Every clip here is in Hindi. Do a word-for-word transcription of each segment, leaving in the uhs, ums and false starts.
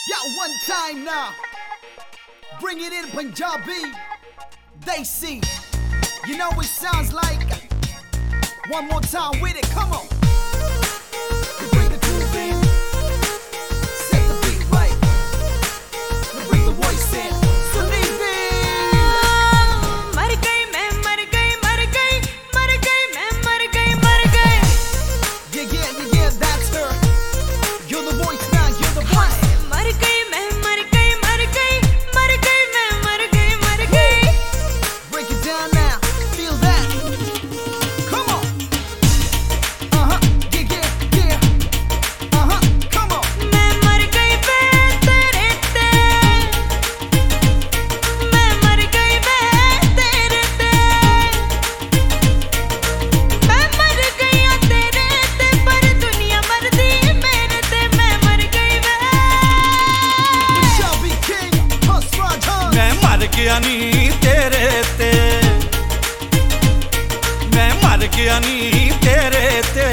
Yeah, one time now. Bring it in Punjabi. They see. You know it sounds like. One more time with it. Come on. We bring the groove in. Set the beat right. We bring the voice in. So leave it. मर गई मैं मर गई मर गई मर गई मैं मर गई मर गई. Yeah, yeah, yeah, yeah, that's her. You're the voice now, you're the voice. मर गई मैं मर गई मर गई मर गई मैं मर गई मर गई. Break it down now. Feel that. Come on. Uh-huh. Yeah, yeah, yeah. Uh-huh. Come on. मैं मर गई बे तेरे ते. मैं मर गई बे तेरे ते. मैं मर गई आ तेरे ते पर दुनिया मरदी मेरे ते. मैं मर गई बे. Punjabi king, Huss Raj Huss. मैं मर गया नी तेरे ते मैं मर गया नी तेरे ते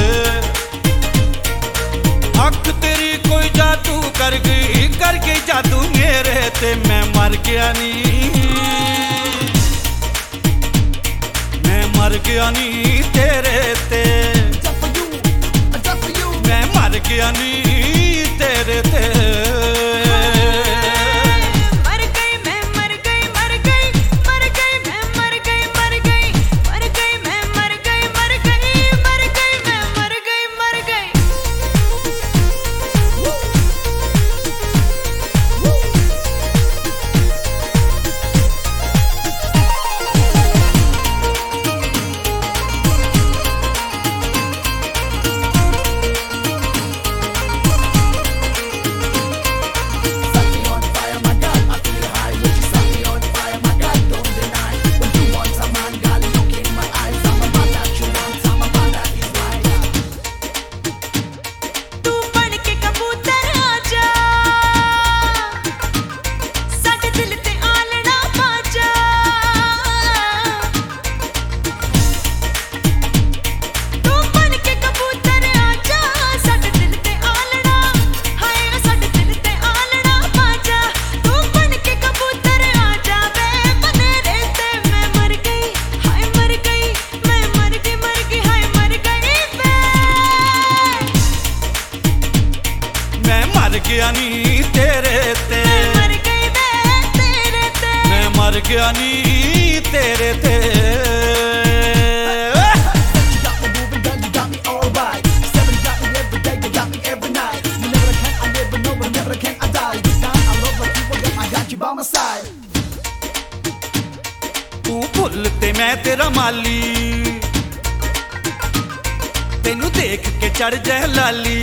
अख तेरी कोई जादू कर गई कर गई जादू मेरे ते मैं मर गया नी मैं मर गया नी तेरे ते That's for you. That's for you. मैं मर गया नी तेरे ते मर गई मैं मर गई मर गई मर गई मैं मर गई मर गई मर गई मैं मर गई मर गई मर गई मैं मर गई मर गई. Set me on fire, my God, I feel high. When you set me on fire, my God, don't deny. When you want a man, God, look in my eyes. I'm a man that you want, I'm a man that is right. तू बन के कबूतर आजा साडे दिल ते आलना बाजा. तू बन के कबूतर आजा साडे दिल ते आलना हाय साडे दिल ते आलना बाजा. तू बन के कबूतर आजा वे बनेरे ते. मैं मर गई हाय मर गई मैं मर गई मर गई हाय मर गई वे. मैं मर गया नी तेरे ते मर गई बे तेरे ते. मैं मर गया नी तेरे ते You got me moving, girl, you got me alright. Seven got me every day, you got me every night. You never can, I never know, but never can I die. This time I love like you forget, I got you by my side. ਤੂੰ ਭੁੱਲ ਤੇ ਮੈਂ ਤੇਰਾ ਮਾਲੀ ਤੈਨੂੰ ਦੇਖ ਕੇ ਚੜ ਜਾ ਲਾਲੀ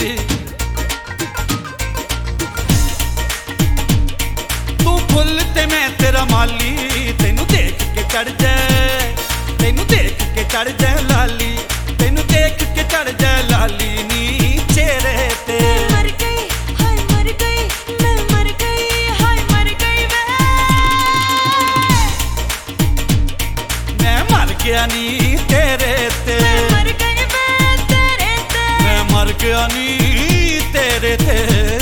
ਤੂੰ ਭੁੱਲ ਤੇ ਮੈਂ ਤੇਰਾ ਮਾਲੀ ਤੈਨੂੰ ਦੇਖ ਕੇ ਚੜ ਜਾ ਤੈਨੂੰ ਦੇਖ ਕੇ ਚੜ ਜਾ ਲਾਲੀ ਤੈਨੂੰ ਦੇਖ ਕੇ ਚੜ ਜਾ ਲਾਲੀ ਨੀ ਚਿਹਰੇ ਤੇ मर गई हाय मर गई मैं मर गई हाय मर गई वे. ਮੈਂ ਮਰ ਗਿਆ ਨੀ ਤੇਰੇ ਤੇ मैं मर गई बे तेरे ते. ਮੈਂ ਮਰ ਗਿਆ ਨੀ ਤੇਰੇ ਤੇ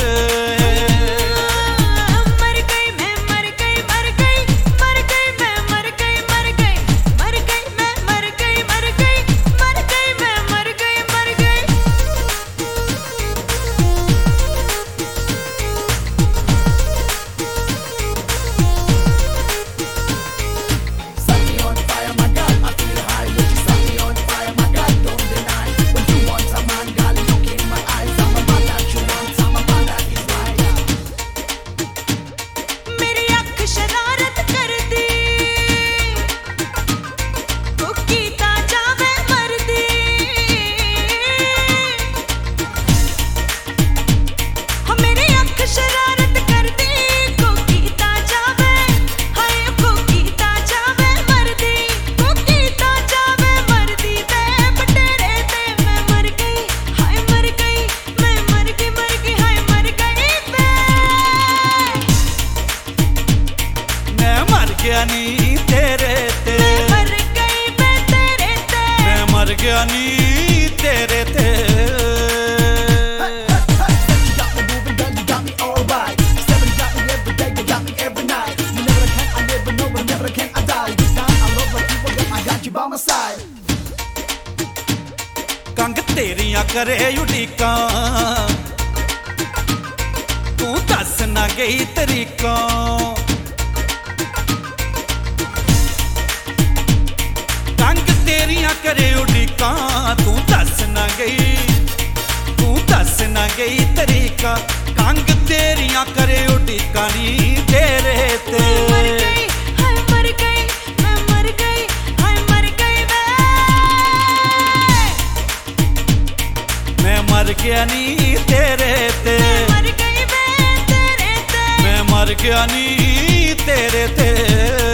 मर गई मैं मर गई मर गई मर गई मैं मर गई मर गई मर गई मैं मर गई मर गई मर गई मैं मर गई मर गई. Set me on fire, my God, I feel high. When you set me on fire, my God, don't deny. When you want a man, God, look in my eyes. I'm a man that you want, I'm a man Kang तेरियां करे उड़ीका तू दस ना गई तरीका कंग तेरियां करे उड़ीका तू दस ना गई तू दस ना गई तरीका कंग तेरियां करे उड़ीका नी तेरे ते मर गई हाय मर गई मैं मर गई हाय मर गई मैं मर गया नी तेरे ते मर गई मैं तेरे ते मैं मर गया नी तेरे ते